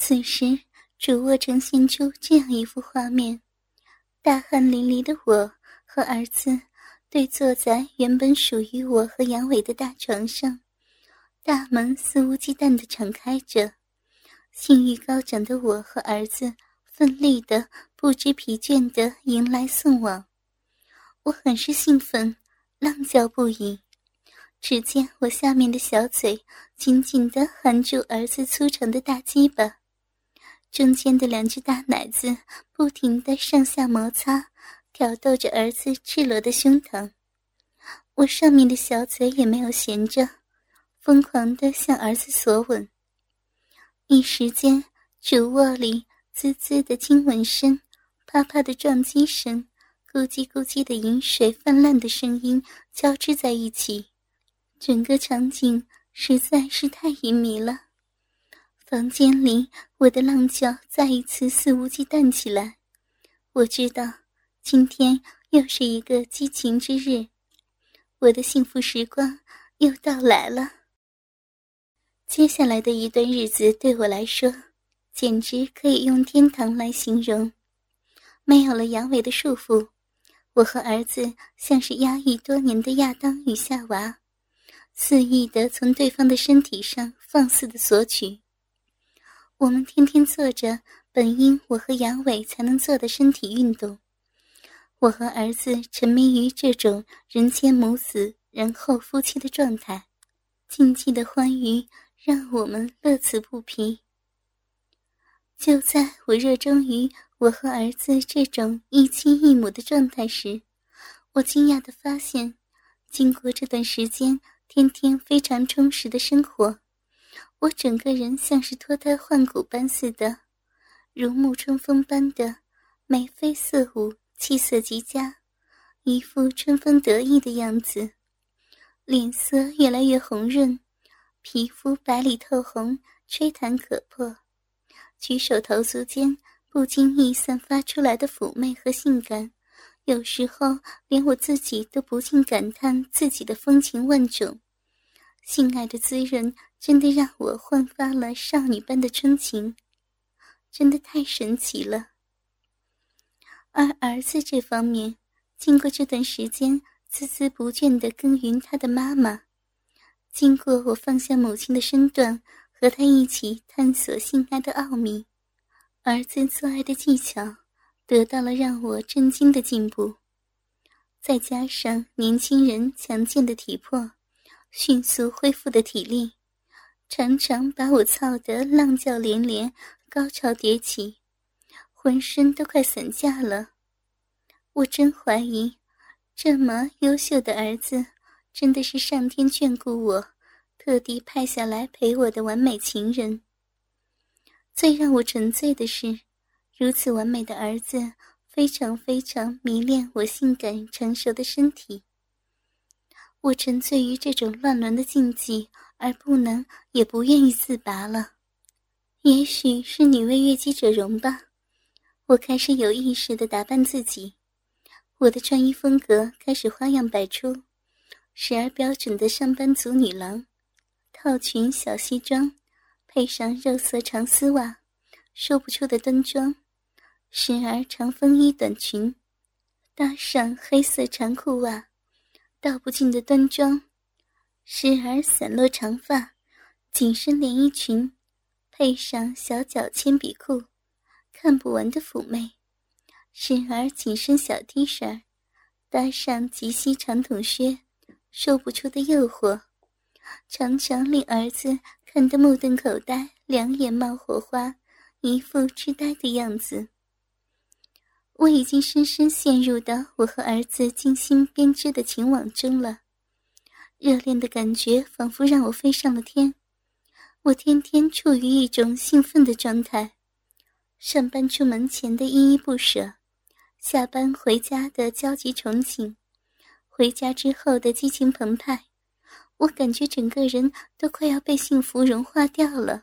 此时主卧呈现出这样一幅画面，大汗淋漓的我和儿子对坐在原本属于我和杨伟的大床上，大门肆无忌惮地敞开着，性欲高涨的我和儿子奋力地不知疲倦地迎来送往。我很是兴奋，浪叫不已。只见我下面的小嘴紧紧地含住儿子粗长的大鸡巴，中间的两只大奶子不停地上下摩擦，挑逗着儿子赤裸的胸膛。我上面的小嘴也没有闲着，疯狂地向儿子索吻。一时间，主卧里滋滋的亲吻声，啪啪的撞击声，咕叽咕叽的饮水泛滥的声音交织在一起，整个场景实在是太淫靡了。房间里，我的浪叫再一次肆无忌惮起来。我知道，今天又是一个激情之日，我的幸福时光又到来了。接下来的一段日子对我来说，简直可以用天堂来形容。没有了阳痿的束缚，我和儿子像是压抑多年的亚当与夏娃，肆意地从对方的身体上放肆地索取。我们天天做着本应我和杨伟才能做的身体运动，我和儿子沉迷于这种人间母子然后夫妻的状态，禁忌的欢愉让我们乐此不疲。就在我热衷于我和儿子这种一妻一母的状态时，我惊讶地发现，经过这段时间天天非常充实的生活，我整个人像是脱胎换骨般似的，如沐春风般的眉飞色舞，气色极佳，一副春风得意的样子，脸色越来越红润，皮肤白里透红，吹弹可破，举手投足间不经意散发出来的妩媚和性感，有时候连我自己都不禁感叹自己的风情万种。性爱的滋润真的让我焕发了少女般的春情，真的太神奇了。而儿子这方面，经过这段时间孜孜不倦地耕耘他的妈妈，经过我放下母亲的身段，和他一起探索性爱的奥秘，儿子做爱的技巧得到了让我震惊的进步。再加上年轻人强健的体魄，迅速恢复的体力，常常把我操得浪叫连连，高潮迭起，浑身都快散架了。我真怀疑，这么优秀的儿子真的是上天眷顾我，特地派下来陪我的完美情人。最让我沉醉的是，如此完美的儿子非常非常迷恋我性感成熟的身体。我沉醉于这种乱伦的禁忌，而不能也不愿意自拔了。也许是女为悦己者容吧，我开始有意识地打扮自己，我的穿衣风格开始花样百出，时而标准的上班族女郎，套裙小西装，配上肉色长丝袜，说不出的端庄；时而长风衣短裙，搭上黑色长裤袜，道不尽的端庄；时而散落长发，紧身连衣裙，配上小脚铅笔裤，看不完的妩媚；时而紧身小 T 恤，搭上及膝长筒靴，说不出的诱惑，常常令儿子看得目瞪口呆，两眼冒火花，一副痴呆的样子。我已经深深陷入到我和儿子精心编织的情网中了，热恋的感觉仿佛让我飞上了天。我天天处于一种兴奋的状态，上班出门前的依依不舍，下班回家的焦急憧憬，回家之后的激情澎湃，我感觉整个人都快要被幸福融化掉了。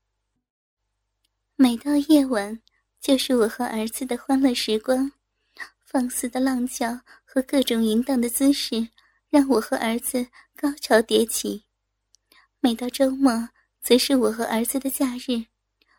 每到夜晚，就是我和儿子的欢乐时光，放肆的浪叫和各种淫荡的姿势让我和儿子高潮迭起。每到周末，则是我和儿子的假日，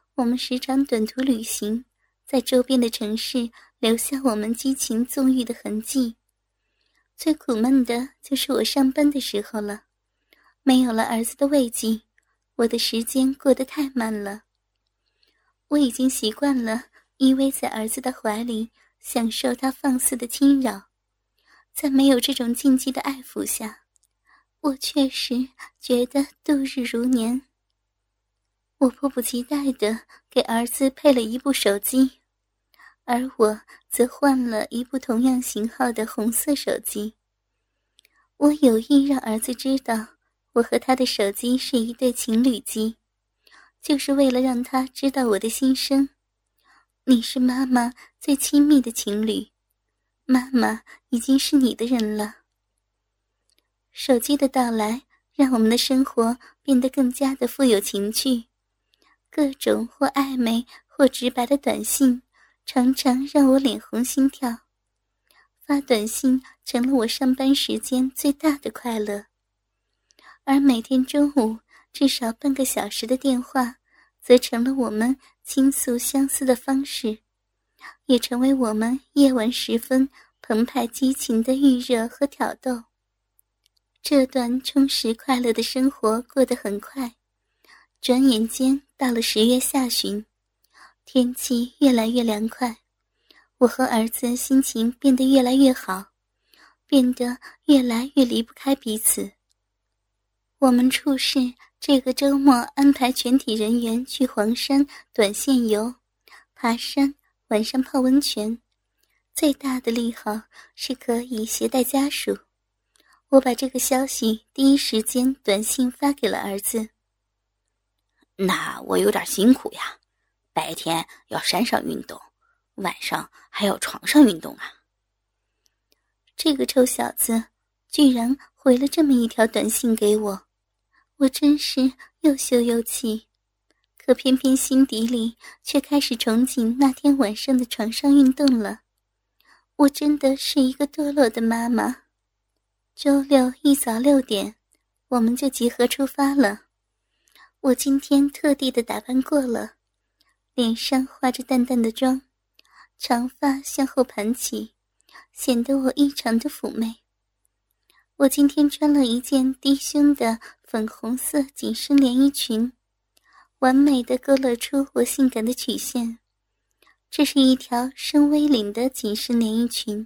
我们时常短途旅行，在周边的城市留下我们激情纵欲的痕迹。最苦闷的就是我上班的时候了，没有了儿子的慰藉，我的时间过得太慢了。我已经习惯了依偎在儿子的怀里，享受他放肆的侵扰。在没有这种禁忌的爱抚下，我确实觉得度日如年。我迫不及待地给儿子配了一部手机，而我则换了一部同样型号的红色手机。我有意让儿子知道我和他的手机是一对情侣机，就是为了让他知道我的心声。你是妈妈最亲密的情侣，妈妈已经是你的人了。手机的到来让我们的生活变得更加的富有情趣，各种或暧昧或直白的短信常常让我脸红心跳。发短信成了我上班时间最大的快乐，而每天中午至少半个小时的电话则成了我们倾诉相思的方式，也成为我们夜晚时分澎湃激情的预热和挑逗。这段充实快乐的生活过得很快，转眼间到了10月下旬，天气越来越凉快，我和儿子心情变得越来越好，变得越来越离不开彼此。我们处事这个周末安排全体人员去黄山短线游、爬山，晚上泡温泉。最大的利好是可以携带家属。我把这个消息第一时间短信发给了儿子。 那我有点辛苦呀，白天要山上运动，晚上还要床上运动啊。 这个臭小子居然回了这么一条短信给我，我真是又羞又气，可偏偏心底里却开始憧憬那天晚上的床上运动了。我真的是一个堕落的妈妈。周六一早6点，我们就集合出发了。我今天特地的打扮过了，脸上化着淡淡的妆，长发向后盘起，显得我异常的妩媚。我今天穿了一件低胸的粉红色紧身连衣裙，完美的勾勒出我性感的曲线。这是一条深 V 领的紧身连衣裙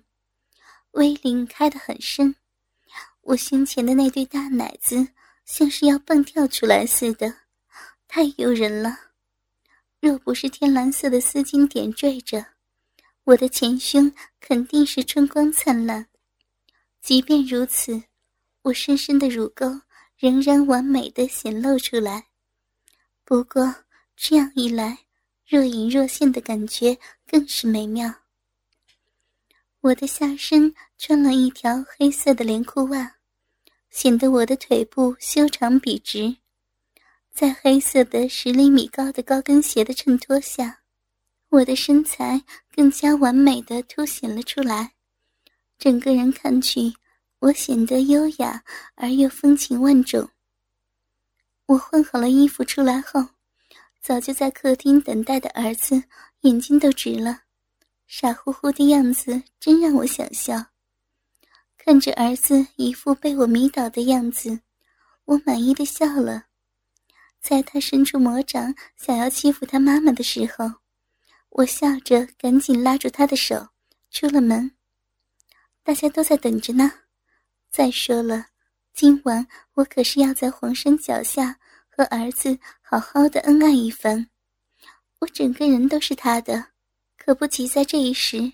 ，V 领开得很深，我胸前的那对大奶子像是要蹦跳出来似的，太诱人了。若不是天蓝色的丝巾点缀着，我的前胸肯定是春光灿烂。即便如此，我深深的乳沟仍然完美的显露出来。不过这样一来，若隐若现的感觉更是美妙。我的下身穿了一条黑色的连裤袜，显得我的腿部修长笔直。在黑色的10厘米高的高跟鞋的衬托下，我的身材更加完美地凸显了出来。整个人看去，我显得优雅而又风情万种。我换好了衣服出来后，早就在客厅等待的儿子眼睛都直了，傻乎乎的样子真让我想笑。看着儿子一副被我迷倒的样子，我满意的笑了。在他伸出魔掌想要欺负他妈妈的时候，我笑着赶紧拉住他的手，出了门。大家都在等着呢。再说了，今晚我可是要在黄山脚下和儿子好好的恩爱一番，我整个人都是他的，可不急在这一时。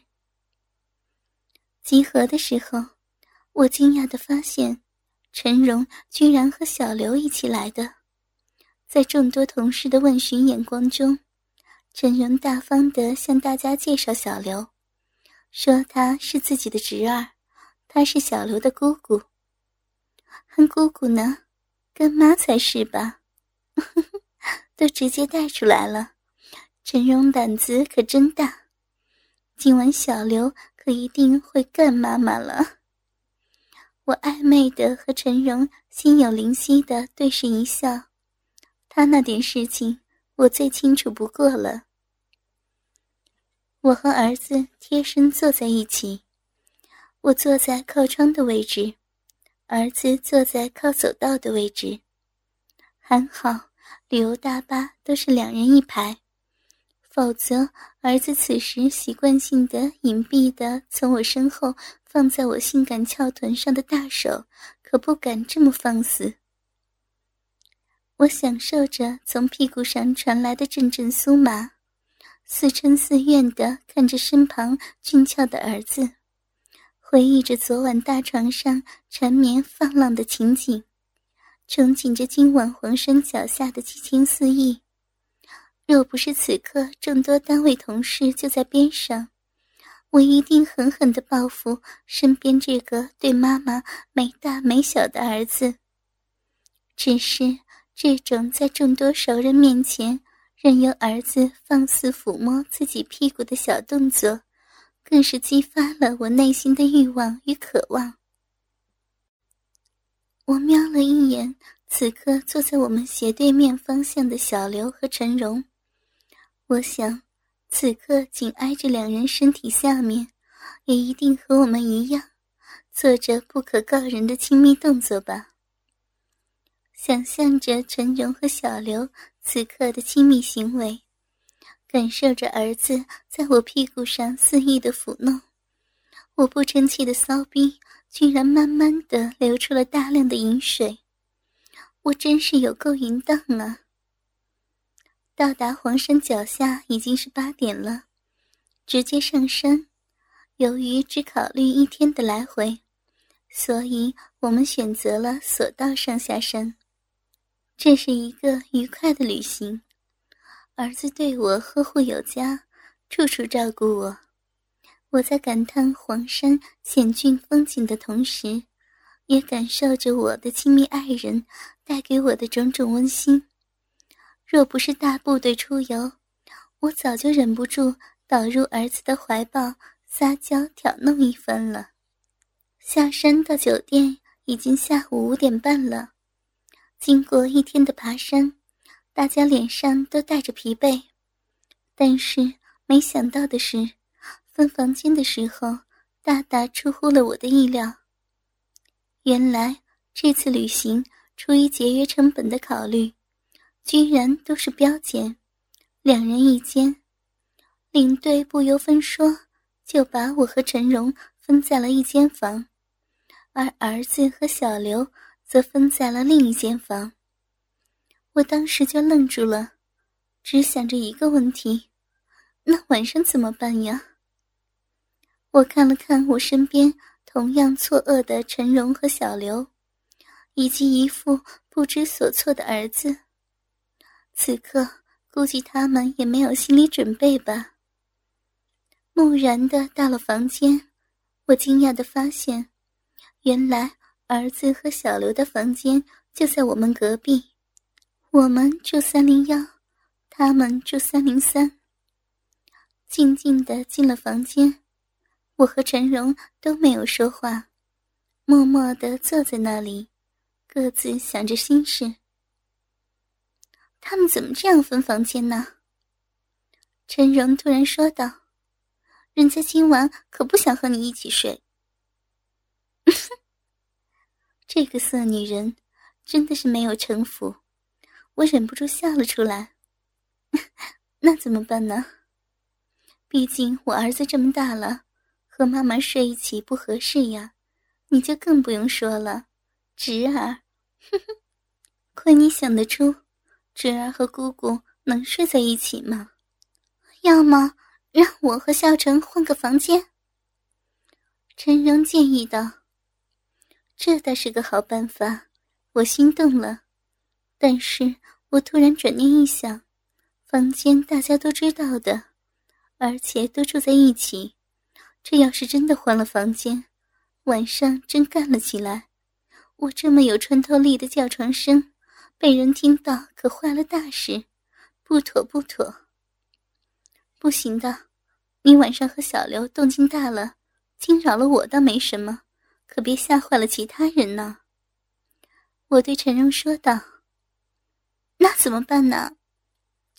集合的时候，我惊讶地发现陈荣居然和小刘一起来的。在众多同事的问询眼光中，陈荣大方地向大家介绍小刘，说他是自己的侄儿，他是小刘的姑姑。和姑姑呢？跟妈才是吧？都直接带出来了，陈荣胆子可真大。今晚小刘可一定会干妈妈了。我暧昧地和陈荣心有灵犀地对视一笑，他那点事情我最清楚不过了。我和儿子贴身坐在一起，我坐在靠窗的位置，儿子坐在靠走道的位置。还好旅游大巴都是2人一排，否则儿子此时习惯性的隐蔽地从我身后放在我性感翘臀上的大手可不敢这么放肆。我享受着从屁股上传来的阵阵酥麻，似嗔似怨地看着身旁俊俏的儿子，回忆着昨晚大床上缠绵放浪的情景，憧憬着今晚黄山脚下的激情四溢。若不是此刻众多单位同事就在边上，我一定狠狠地报复身边这个对妈妈没大没小的儿子。只是这种在众多熟人面前任由儿子放肆抚摸自己屁股的小动作，更是激发了我内心的欲望与渴望。我瞄了一眼此刻坐在我们斜对面方向的小刘和陈荣，我想此刻紧挨着2人身体下面，也一定和我们一样做着不可告人的亲密动作吧。想象着陈荣和小刘此刻的亲密行为，感受着儿子在我屁股上肆意的抚弄，我不争气的骚逼居然慢慢地流出了大量的饮水，我真是有够淫荡啊。到达黄山脚下已经是8点了，直接上山。由于只考虑1天的来回，所以我们选择了索道上下山。这是一个愉快的旅行，儿子对我呵护有加，处处照顾我。我在感叹黄山险峻风景的同时，也感受着我的亲密爱人带给我的种种温馨。若不是大部队出游，我早就忍不住倒入儿子的怀抱，撒娇挑弄一番了。下山到酒店已经下午5点半了。经过1天的爬山，大家脸上都带着疲惫，但是没想到的是，分房间的时候大大出乎了我的意料。原来这次旅行出于节约成本的考虑，居然都是标间，2人1间。领队不由分说就把我和陈荣分在了1间房，而儿子和小刘则分在了另一间房。我当时就愣住了，只想着一个问题，那晚上怎么办呀？我看了看我身边同样错愕的陈荣和小刘，以及一副不知所措的儿子，此刻估计他们也没有心理准备吧。木然地到了房间，我惊讶地发现，原来儿子和小刘的房间就在我们隔壁，我们住301，他们住303。静静地进了房间，我和陈荣都没有说话，默默地坐在那里，各自想着心事。他们怎么这样分房间呢？陈荣突然说道，人家今晚可不想和你一起睡。这个色女人真的是没有城府，我忍不住笑了出来。那怎么办呢？毕竟我儿子这么大了，和妈妈睡一起不合适呀，你就更不用说了。侄儿，亏你想得出，侄儿和姑姑能睡在一起吗？要么让我和孝成换个房间。陈荣建议道。这倒是个好办法，我心动了。但是我突然转念一想，房间大家都知道的，而且都住在一起，这要是真的换了房间，晚上真干了起来，我这么有穿透力的叫床声被人听到可坏了大事，不妥不妥。不行的，你晚上和小刘动静大了，惊扰了我倒没什么，可别吓坏了其他人呢。我对陈荣说道。那怎么办呢？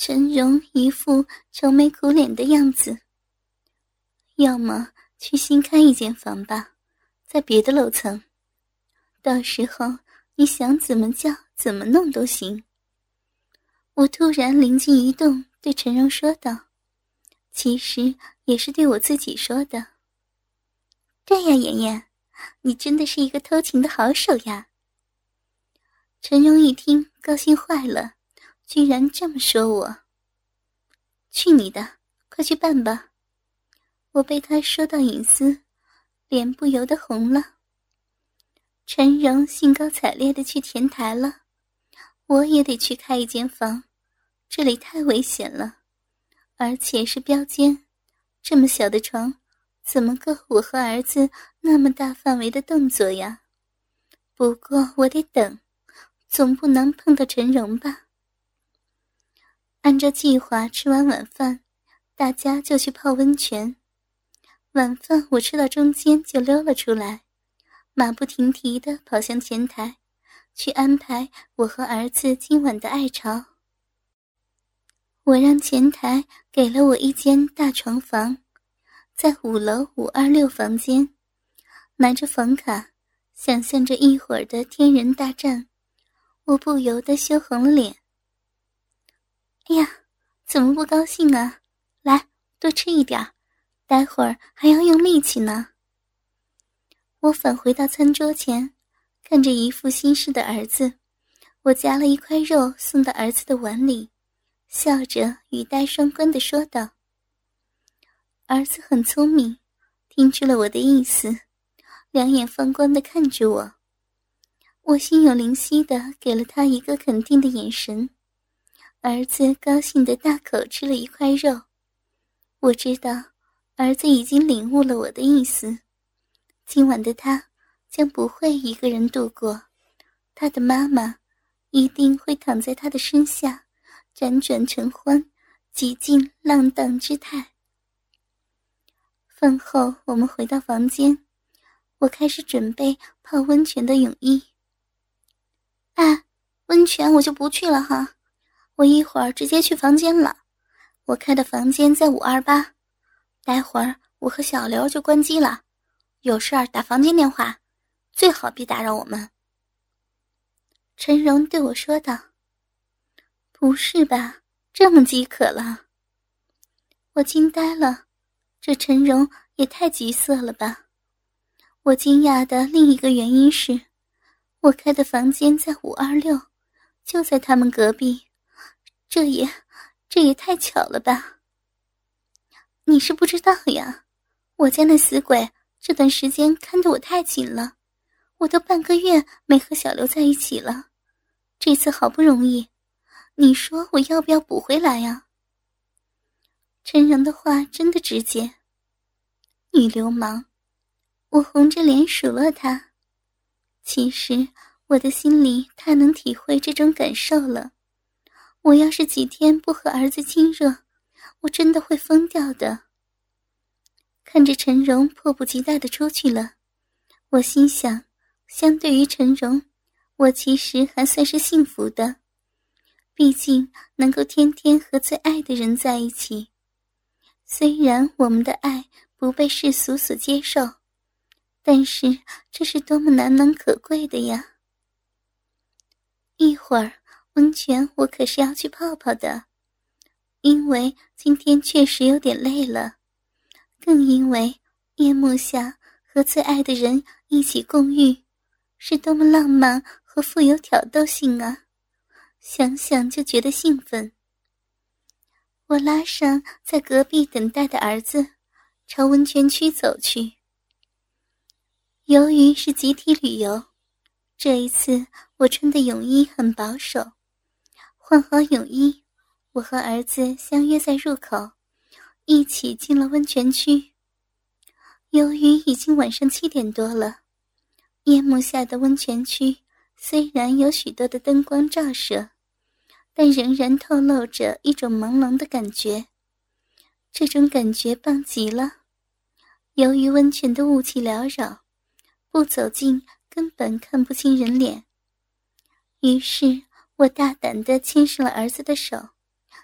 陈荣一副愁眉苦脸的样子。要么去新开一间房吧，在别的楼层，到时候你想怎么叫怎么弄都行。我突然灵机一动，对陈荣说道，其实也是对我自己说的。对呀，妍妍，你真的是一个偷情的好手呀。陈荣一听高兴坏了，居然这么说我。去你的，快去办吧。我被他说到隐私，脸不由得红了。陈荣兴高采烈地去前台了，我也得去开一间房，这里太危险了，而且是标间，这么小的床怎么够我和儿子那么大范围的动作呀？不过我得等，总不能碰到陈荣吧。按照计划吃完晚饭，大家就去泡温泉。晚饭我吃到中间就溜了出来，马不停蹄地跑向前台，去安排我和儿子今晚的爱巢。我让前台给了我一间大床房，在5楼526房间，拿着房卡，想象着一会儿的天人大战，我不由得羞红了脸。哎呀，怎么不高兴啊？来，多吃一点，待会儿还要用力气呢。我返回到餐桌前，看着一副心事的儿子，我夹了一块肉送到儿子的碗里，笑着语带双关地说道。儿子很聪明，听出了我的意思，两眼放光地看着我。我心有灵犀地给了他一个肯定的眼神，儿子高兴地大口吃了一块肉。我知道儿子已经领悟了我的意思，今晚的他将不会一个人度过，他的妈妈一定会躺在他的身下，辗转成欢，极尽浪荡之态。饭后我们回到房间，我开始准备泡温泉的泳衣。哎，温泉我就不去了哈，我一会儿直接去房间了。我开的房间在528，待会儿我和小刘就关机了，有事儿打房间电话，最好别打扰我们。陈荣对我说道。不是吧，这么饥渴了？我惊呆了，这陈荣也太急色了吧。我惊讶的另一个原因是，我开的房间在526，就在他们隔壁，这也太巧了吧。你是不知道呀，我家那死鬼这段时间看得我太紧了，我都半个月没和小刘在一起了，这次好不容易，你说我要不要补回来呀？陈荣的话真的直接。女流氓，我红着脸数落他。其实我的心里太能体会这种感受了，我要是几天不和儿子亲热，我真的会疯掉的。看着陈荣迫不及待地出去了，我心想，相对于陈荣，我其实还算是幸福的，毕竟能够天天和最爱的人在一起。虽然我们的爱不被世俗所接受，但是这是多么难能可贵的呀。一会儿温泉我可是要去泡泡的，因为今天确实有点累了，更因为夜幕下和最爱的人一起共浴，是多么浪漫和富有挑逗性啊，想想就觉得兴奋。我拉上在隔壁等待的儿子，朝温泉区走去。由于是集体旅游，这一次我穿的泳衣很保守。换好泳衣，我和儿子相约在入口，一起进了温泉区。由于已经晚上7点多了，夜幕下的温泉区虽然有许多的灯光照射，但仍然透露着一种朦胧的感觉，这种感觉棒极了。由于温泉的雾气缭绕，不走近根本看不清人脸，于是我大胆地牵上了儿子的手，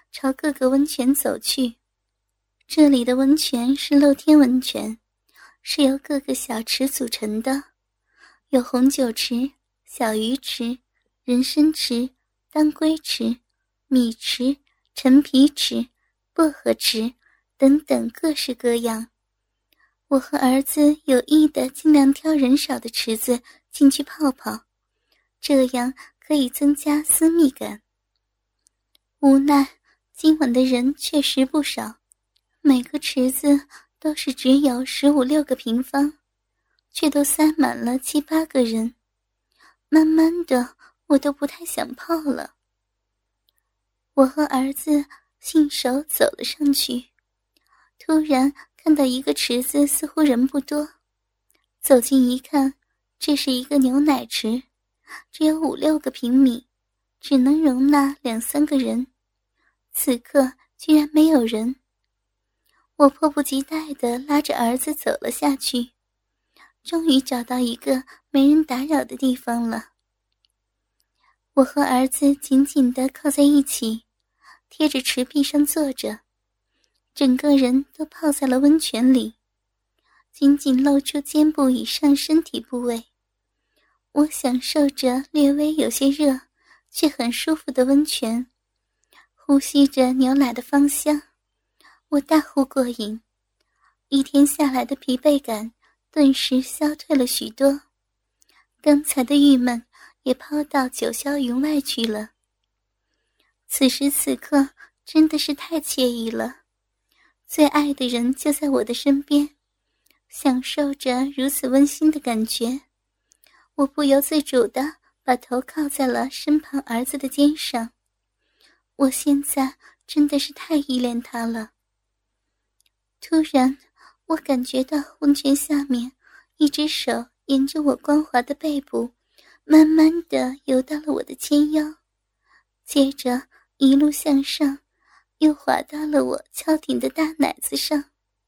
朝各个温泉走去。这里的温泉是露天温泉，是由各个小池组成的，有红酒池、小鱼池、人参池、当归池、米池、陈皮池、薄荷池等等，各式各样。我和儿子有意的尽量挑人少的池子进去泡泡，这样可以增加私密感。无奈今晚的人确实不少，每个池子都是只有15-16个平方，却都塞满了7、8个人。慢慢的，我都不太想泡了。我和儿子信手走了上去，突然看到一个池子似乎人不多，走近一看，这是一个牛奶池，只有5-6个平米，只能容纳2、3个人。此刻居然没有人。我迫不及待地拉着儿子走了下去，终于找到一个没人打扰的地方了。我和儿子紧紧地靠在一起，贴着池壁上坐着，整个人都泡在了温泉里，仅仅露出肩部以上身体部位。我享受着略微有些热却很舒服的温泉，呼吸着牛奶的芳香，我大呼过瘾。一天下来的疲惫感顿时消退了许多，刚才的郁闷也抛到九霄云外去了。此时此刻真的是太惬意了，最爱的人就在我的身边，享受着如此温馨的感觉。我不由自主地把头靠在了身旁儿子的肩上，我现在真的是太依恋他了。突然我感觉到温泉下面一只手沿着我光滑的背部慢慢地游到了我的纤腰，接着一路向上，又滑到了我翘挺的大奶子上。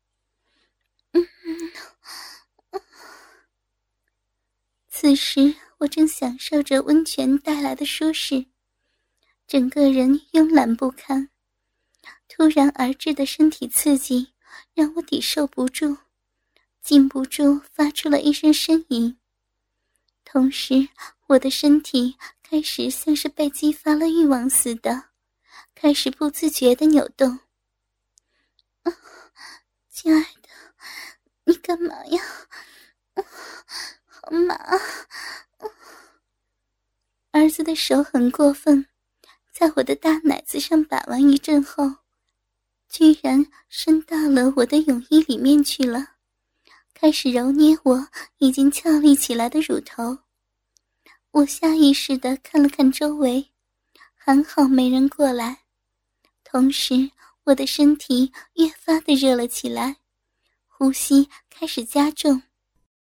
此时我正享受着温泉带来的舒适，整个人慵懒不堪。突然而至的身体刺激让我抵受不住，禁不住发出了一声呻吟。同时我的身体开始像是被激发了欲望似的，开始不自觉地扭动。亲爱的，你干嘛呀？好麻啊！儿子的手很过分，在我的大奶子上把玩一阵后，居然伸到了我的泳衣里面去了，开始揉捏我已经翘立起来的乳头。我下意识地看了看周围，还好没人过来，同时我的身体越发的热了起来，呼吸开始加重。